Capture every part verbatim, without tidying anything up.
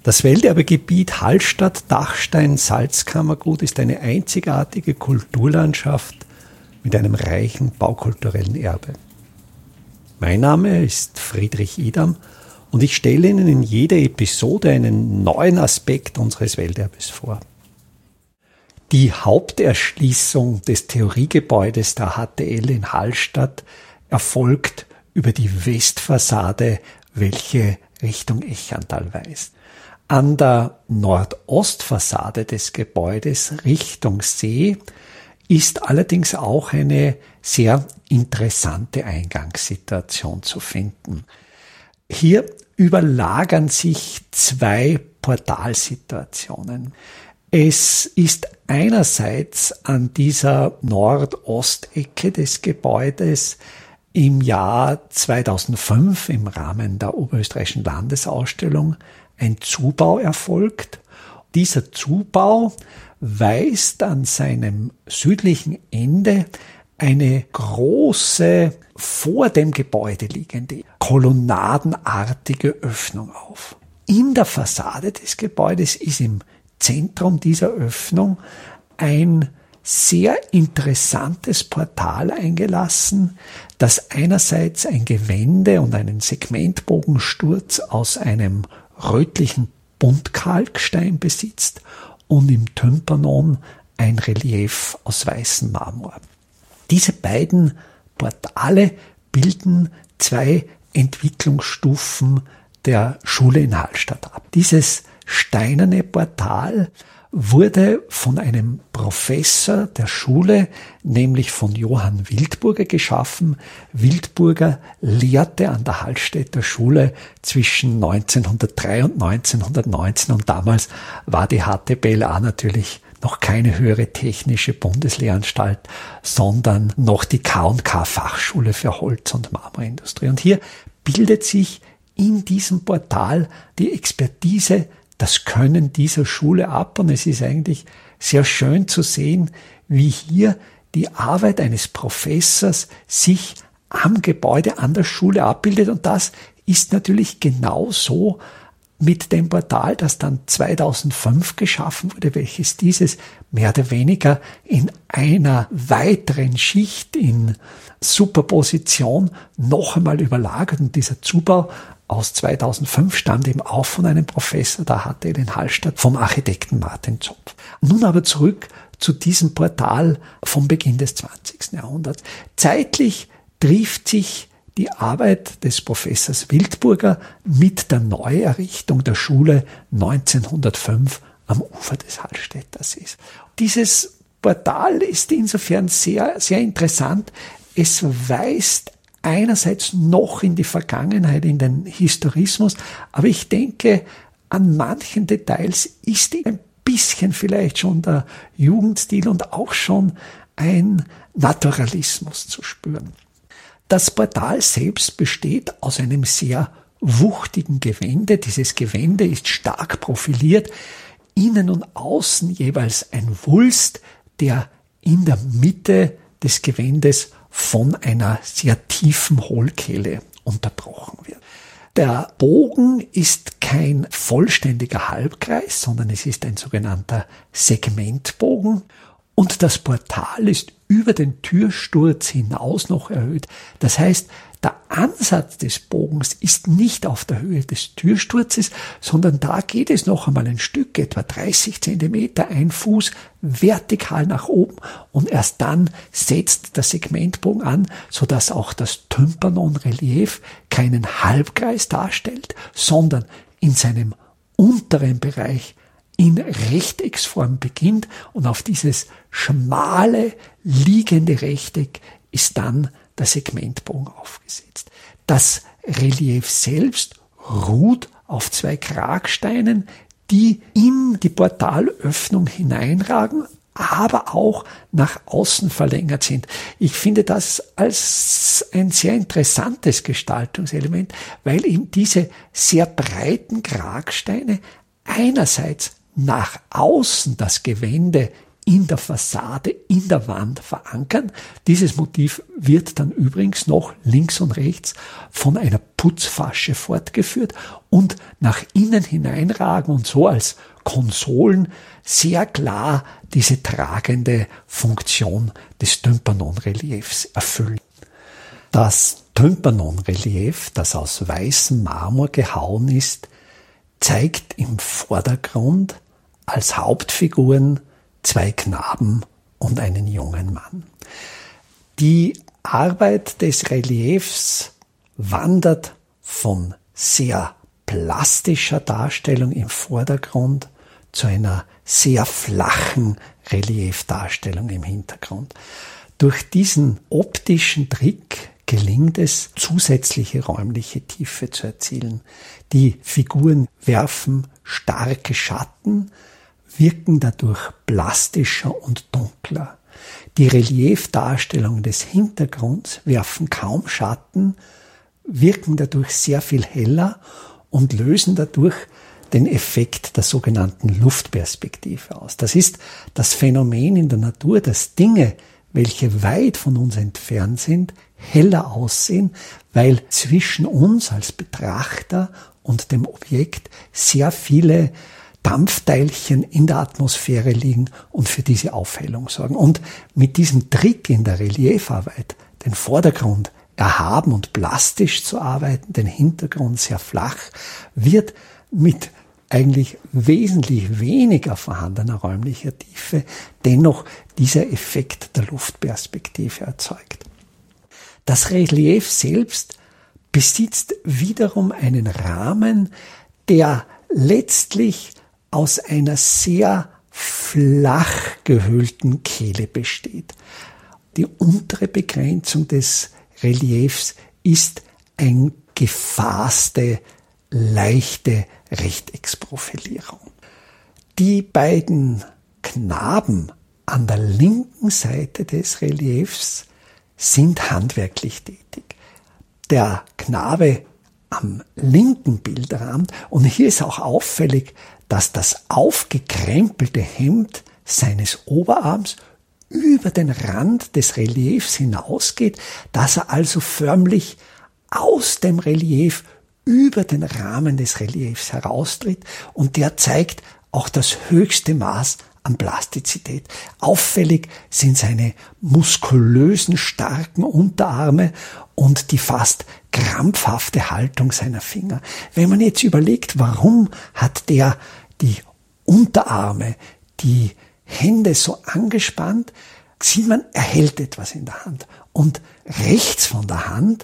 Das Welterbegebiet Hallstatt-Dachstein-Salzkammergut ist eine einzigartige Kulturlandschaft mit einem reichen baukulturellen Erbe. Mein Name ist Friedrich Idam und ich stelle Ihnen in jeder Episode einen neuen Aspekt unseres Welterbes vor. Die Haupterschließung des Theoriegebäudes der H T L in Hallstatt erfolgt über die Westfassade, welche Richtung Echantal weist. An der Nordostfassade des Gebäudes Richtung See ist allerdings auch eine sehr interessante Eingangssituation zu finden. Hier überlagern sich zwei Portalsituationen. Es ist einerseits an dieser Nordostecke des Gebäudes im Jahr zweitausendfünf im Rahmen der Oberösterreichischen Landesausstellung ein Zubau erfolgt. Dieser Zubau weist an seinem südlichen Ende eine große, vor dem Gebäude liegende, kolonnadenartige Öffnung auf. In der Fassade des Gebäudes ist im Zentrum dieser Öffnung ein sehr interessantes Portal eingelassen, das einerseits ein Gewände und einen Segmentbogensturz aus einem rötlichen Buntkalkstein besitzt und im Tympanon ein Relief aus weißem Marmor. Diese beiden Portale bilden zwei Entwicklungsstufen der Schule in Hallstatt ab. Dieses steinerne Portal wurde von einem Professor der Schule, nämlich von Johann Wildburger, geschaffen. Wildburger lehrte an der Hallstätter Schule zwischen neunzehnhundertdrei und neunzehnhundertneunzehn und damals war die H T B L A natürlich noch keine höhere technische Bundeslehranstalt, sondern noch die K und K Fachschule für Holz- und Marmorindustrie. Und hier bildet sich in diesem Portal die Expertise, das Können dieser Schule ab, und es ist eigentlich sehr schön zu sehen, wie hier die Arbeit eines Professors sich am Gebäude an der Schule abbildet, und das ist natürlich genauso mit dem Portal, das dann zweitausendfünf geschaffen wurde, welches dieses mehr oder weniger in einer weiteren Schicht in Superposition noch einmal überlagert, und dieser Zubau aus zweitausendfünf stammt eben auch von einem Professor der H T L in Hallstatt, vom Architekten Martin Zopf. Nun aber zurück zu diesem Portal vom Beginn des zwanzigsten Jahrhunderts. Zeitlich trifft sich die Arbeit des Professors Wildburger mit der Neuerrichtung der Schule neunzehnhundertfünf am Ufer des Hallstätter Sees. Dieses Portal ist insofern sehr, sehr interessant. Es weist einerseits noch in die Vergangenheit, in den Historismus, aber ich denke, an manchen Details ist ein bisschen vielleicht schon der Jugendstil und auch schon ein Naturalismus zu spüren. Das Portal selbst besteht aus einem sehr wuchtigen Gewände. Dieses Gewände ist stark profiliert, innen und außen jeweils ein Wulst, der in der Mitte des Gewändes von einer sehr tiefen Hohlkehle unterbrochen wird. Der Bogen ist kein vollständiger Halbkreis, sondern es ist ein sogenannter Segmentbogen, und das Portal ist über den Türsturz hinaus noch erhöht. Das heißt, der Ansatz des Bogens ist nicht auf der Höhe des Türsturzes, sondern da geht es noch einmal ein Stück, etwa dreißig Zentimeter, ein Fuß vertikal nach oben, und erst dann setzt der Segmentbogen an, sodass auch das Tympanon-Relief keinen Halbkreis darstellt, sondern in seinem unteren Bereich in Rechtecksform beginnt, und auf dieses schmale, liegende Rechteck ist dann der Segmentbogen aufgesetzt. Das Relief selbst ruht auf zwei Kragsteinen, die in die Portalöffnung hineinragen, aber auch nach außen verlängert sind. Ich finde das als ein sehr interessantes Gestaltungselement, weil eben diese sehr breiten Kragsteine einerseits nach außen das Gewände in der Fassade, in der Wand verankern. Dieses Motiv wird dann übrigens noch links und rechts von einer Putzfasche fortgeführt und nach innen hineinragen und so als Konsolen sehr klar diese tragende Funktion des Tympanon-Reliefs erfüllen. Das Tympanon-Relief, das aus weißem Marmor gehauen ist, zeigt im Vordergrund als Hauptfiguren zwei Knaben und einen jungen Mann. Die Arbeit des Reliefs wandert von sehr plastischer Darstellung im Vordergrund zu einer sehr flachen Reliefdarstellung im Hintergrund. Durch diesen optischen Trick gelingt es, zusätzliche räumliche Tiefe zu erzielen. Die Figuren werfen starke Schatten, wirken dadurch plastischer und dunkler. Die Reliefdarstellungen des Hintergrunds werfen kaum Schatten, wirken dadurch sehr viel heller und lösen dadurch den Effekt der sogenannten Luftperspektive aus. Das ist das Phänomen in der Natur, dass Dinge, welche weit von uns entfernt sind, heller aussehen, weil zwischen uns als Betrachter und dem Objekt sehr viele Dampfteilchen in der Atmosphäre liegen und für diese Aufhellung sorgen. Und mit diesem Trick in der Reliefarbeit, den Vordergrund erhaben und plastisch zu arbeiten, den Hintergrund sehr flach, wird mit eigentlich wesentlich weniger vorhandener räumlicher Tiefe dennoch dieser Effekt der Luftperspektive erzeugt. Das Relief selbst besitzt wiederum einen Rahmen, der letztlich aus einer sehr flach gehüllten Kehle besteht. Die untere Begrenzung des Reliefs ist eine gefasste, leichte Rechtecksprofilierung. Die beiden Knaben an der linken Seite des Reliefs sind handwerklich tätig. Der Knabe am linken Bildrand, und hier ist auch auffällig, dass das aufgekrempelte Hemd seines Oberarms über den Rand des Reliefs hinausgeht, dass er also förmlich aus dem Relief über den Rahmen des Reliefs heraustritt, und der zeigt auch das höchste Maß an Plastizität. Auffällig sind seine muskulösen, starken Unterarme und die fast krampfhafte Haltung seiner Finger. Wenn man jetzt überlegt, warum hat der die Unterarme, die Hände so angespannt, sieht man, er hält etwas in der Hand. Und rechts von der Hand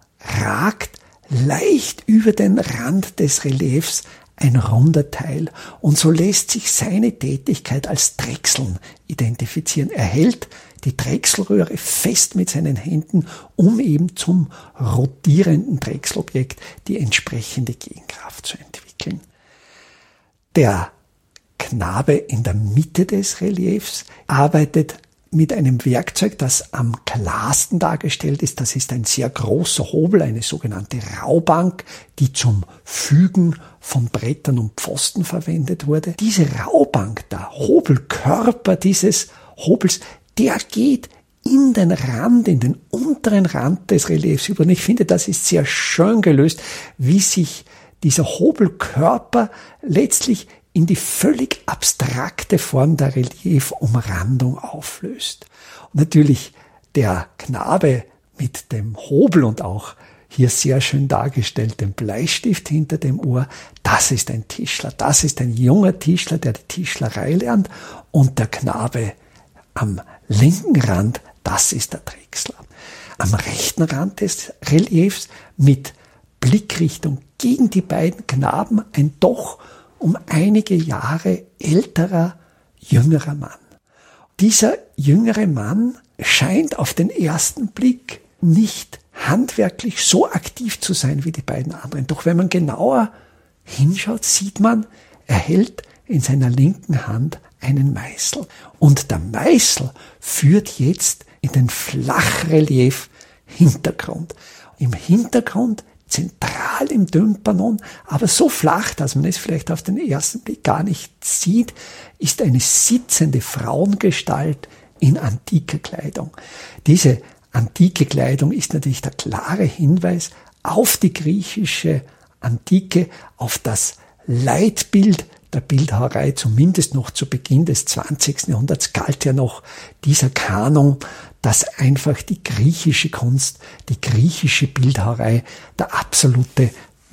ragt leicht über den Rand des Reliefs ein runder Teil. Und so lässt sich seine Tätigkeit als Drechseln identifizieren. Er hält die Drechselröhre fest mit seinen Händen, um eben zum rotierenden Drechselobjekt die entsprechende Gegenkraft zu entwickeln. Der Knabe in der Mitte des Reliefs arbeitet mit einem Werkzeug, das am klarsten dargestellt ist. Das ist ein sehr großer Hobel, eine sogenannte Raubank, die zum Fügen von Brettern und Pfosten verwendet wurde. Diese Raubank, der Hobelkörper dieses Hobels, der geht in den Rand, in den unteren Rand des Reliefs über. Und ich finde, das ist sehr schön gelöst, wie sich dieser Hobelkörper letztlich in die völlig abstrakte Form der Reliefumrandung auflöst. Und natürlich der Knabe mit dem Hobel und auch hier sehr schön dargestellt dem Bleistift hinter dem Ohr, das ist ein Tischler, das ist ein junger Tischler, der die Tischlerei lernt, und der Knabe am linken Rand, das ist der Drechsler. Am rechten Rand des Reliefs mit Blickrichtung gegen die beiden Knaben ein doch um einige Jahre älterer, jüngerer Mann. Dieser jüngere Mann scheint auf den ersten Blick nicht handwerklich so aktiv zu sein wie die beiden anderen. Doch wenn man genauer hinschaut, sieht man, er hält in seiner linken Hand einen Meißel. Und der Meißel führt jetzt in den Flachrelief-Hintergrund. Im Hintergrund zentral kahl im Tympanon, aber so flach, dass man es vielleicht auf den ersten Blick gar nicht sieht, ist eine sitzende Frauengestalt in antiker Kleidung. Diese antike Kleidung ist natürlich der klare Hinweis auf die griechische Antike, auf das Leitbild der Bildhauerei, zumindest noch zu Beginn des zwanzigsten Jahrhunderts galt ja noch dieser Kanon, dass einfach die griechische Kunst, die griechische Bildhauerei der absolute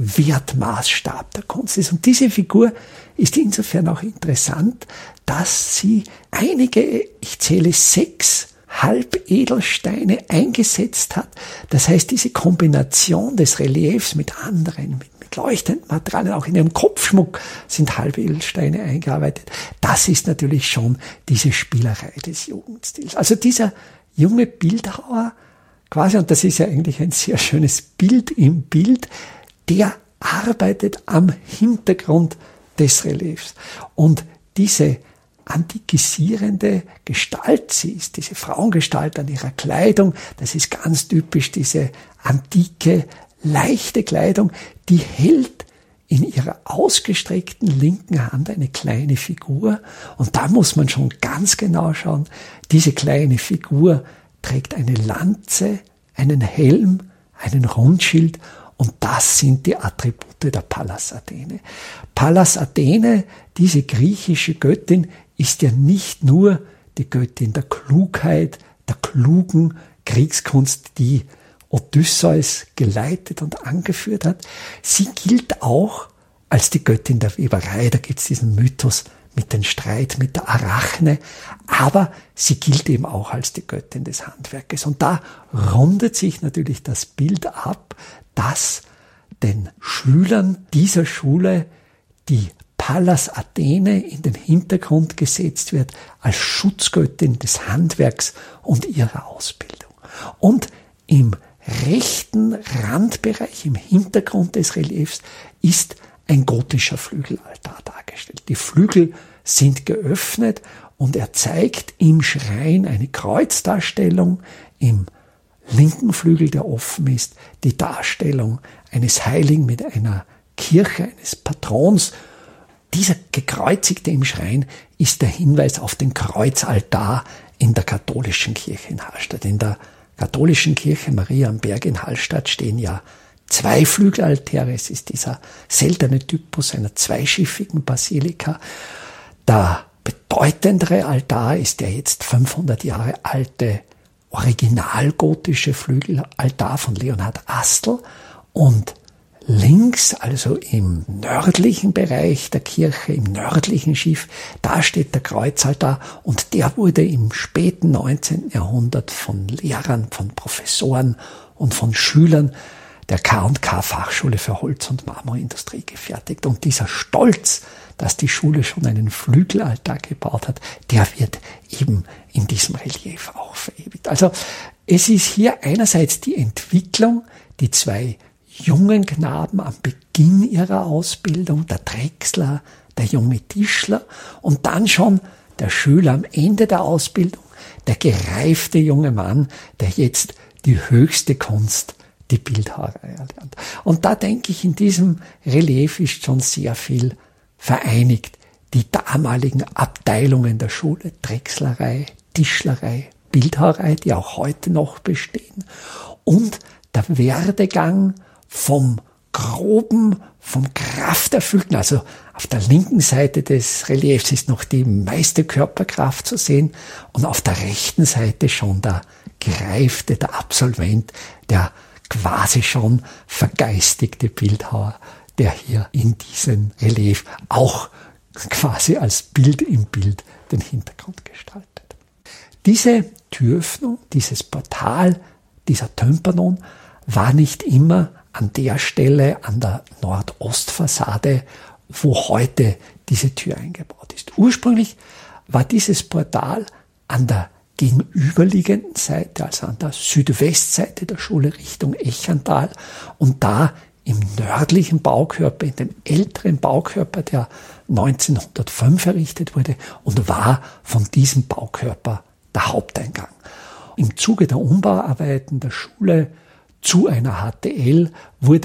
Wertmaßstab der Kunst ist. Und diese Figur ist insofern auch interessant, dass sie einige, ich zähle sechs Halbedelsteine eingesetzt hat. Das heißt, diese Kombination des Reliefs mit anderen, mit, mit leuchtenden Materialien, auch in ihrem Kopfschmuck sind Halbedelsteine eingearbeitet. Das ist natürlich schon diese Spielerei des Jugendstils. Also dieser junge Bildhauer, quasi, und das ist ja eigentlich ein sehr schönes Bild im Bild, der arbeitet am Hintergrund des Reliefs. Und diese antikisierende Gestalt, sie ist diese Frauengestalt an ihrer Kleidung, das ist ganz typisch diese antike, leichte Kleidung, die hält in ihrer ausgestreckten linken Hand eine kleine Figur, und da muss man schon ganz genau schauen, diese kleine Figur trägt eine Lanze, einen Helm, einen Rundschild, und das sind die Attribute der Pallas Athene. Pallas Athene, diese griechische Göttin, ist ja nicht nur die Göttin der Klugheit, der klugen Kriegskunst, die Odysseus geleitet und angeführt hat. Sie gilt auch als die Göttin der Weberei. Da gibt es diesen Mythos mit dem Streit mit der Arachne, aber sie gilt eben auch als die Göttin des Handwerkes. Und da rundet sich natürlich das Bild ab, dass den Schülern dieser Schule die Pallas Athene in den Hintergrund gesetzt wird als Schutzgöttin des Handwerks und ihrer Ausbildung. Und im rechten Randbereich, im Hintergrund des Reliefs, ist ein gotischer Flügelaltar dargestellt. Die Flügel sind geöffnet und er zeigt im Schrein eine Kreuzdarstellung, im linken Flügel, der offen ist, die Darstellung eines Heiligen mit einer Kirche, eines Patrons. Dieser Gekreuzigte im Schrein ist der Hinweis auf den Kreuzaltar in der katholischen Kirche in Hallstatt. In der katholischen Kirche Maria am Berg in Hallstatt stehen ja zwei Flügelaltäre. Es ist dieser seltene Typus einer zweischiffigen Basilika. Der bedeutendere Altar ist der jetzt fünfhundert Jahre alte originalgotische Flügelaltar von Leonhard Astel, und links, also im nördlichen Bereich der Kirche, im nördlichen Schiff, da steht der Kreuzaltar, und der wurde im späten neunzehnten Jahrhundert von Lehrern, von Professoren und von Schülern der K und K Fachschule für Holz- und Marmorindustrie gefertigt. Und dieser Stolz, dass die Schule schon einen Flügelaltar gebaut hat, der wird eben in diesem Relief auch verewigt. Also es ist hier einerseits die Entwicklung, die zwei jungen Knaben am Beginn ihrer Ausbildung, der Drechsler, der junge Tischler, und dann schon der Schüler am Ende der Ausbildung, der gereifte junge Mann, der jetzt die höchste Kunst, die Bildhauerei erlernt. Und da denke ich, in diesem Relief ist schon sehr viel vereinigt. Die damaligen Abteilungen der Schule, Drechslerei, Tischlerei, Bildhauerei, die auch heute noch bestehen, und der Werdegang vom groben, vom krafterfüllten, also auf der linken Seite des Reliefs ist noch die meiste Körperkraft zu sehen, und auf der rechten Seite schon der gereifte, der Absolvent, der quasi schon vergeistigte Bildhauer, der hier in diesem Relief auch quasi als Bild im Bild den Hintergrund gestaltet. Diese Türöffnung, dieses Portal, dieser Tympanon war nicht immer an der Stelle an der Nordostfassade, wo heute diese Tür eingebaut ist. Ursprünglich war dieses Portal an der gegenüberliegenden Seite, also an der Südwestseite der Schule Richtung Echental, und da im nördlichen Baukörper, in dem älteren Baukörper, der neunzehnhundertfünf errichtet wurde, und war von diesem Baukörper der Haupteingang. Im Zuge der Umbauarbeiten der Schule zu einer H T L wurde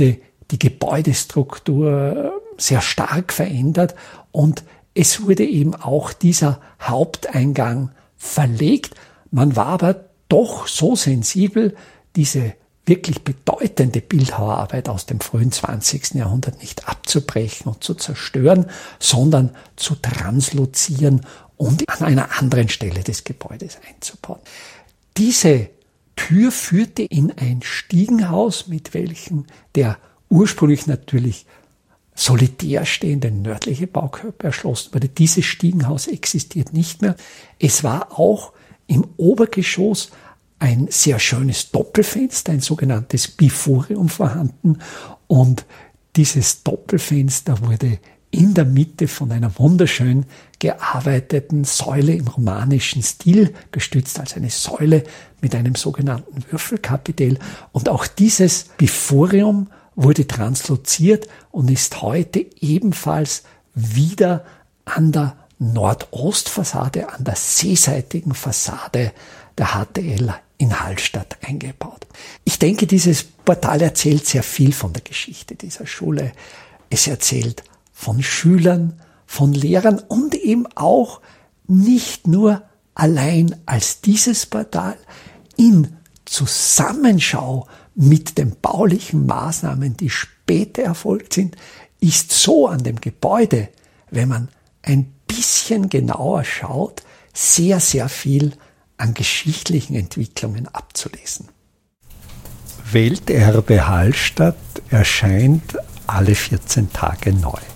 die Gebäudestruktur sehr stark verändert und es wurde eben auch dieser Haupteingang verlegt. Man war aber doch so sensibel, diese wirklich bedeutende Bildhauerarbeit aus dem frühen zwanzigsten Jahrhundert nicht abzubrechen und zu zerstören, sondern zu translozieren und an einer anderen Stelle des Gebäudes einzubauen. Diese Tür führte in ein Stiegenhaus, mit welchem der ursprünglich natürlich solitär stehende nördliche Baukörper erschlossen wurde. Dieses Stiegenhaus existiert nicht mehr. Es war auch im Obergeschoss ein sehr schönes Doppelfenster, ein sogenanntes Biforium vorhanden. Und dieses Doppelfenster wurde in der Mitte von einer wunderschön gearbeiteten Säule im romanischen Stil gestützt, als eine Säule mit einem sogenannten Würfelkapitel. Und auch dieses Biforium wurde transloziert und ist heute ebenfalls wieder an der Nordostfassade, an der seeseitigen Fassade der H T L in Hallstatt eingebaut. Ich denke, dieses Portal erzählt sehr viel von der Geschichte dieser Schule. Es erzählt von Schülern, von Lehrern und eben auch nicht nur allein als dieses Portal in Zusammenschau mit den baulichen Maßnahmen, die später erfolgt sind, ist so an dem Gebäude, wenn man ein bisschen genauer schaut, sehr, sehr viel an geschichtlichen Entwicklungen abzulesen. Welterbe Hallstatt erscheint alle vierzehn Tage neu.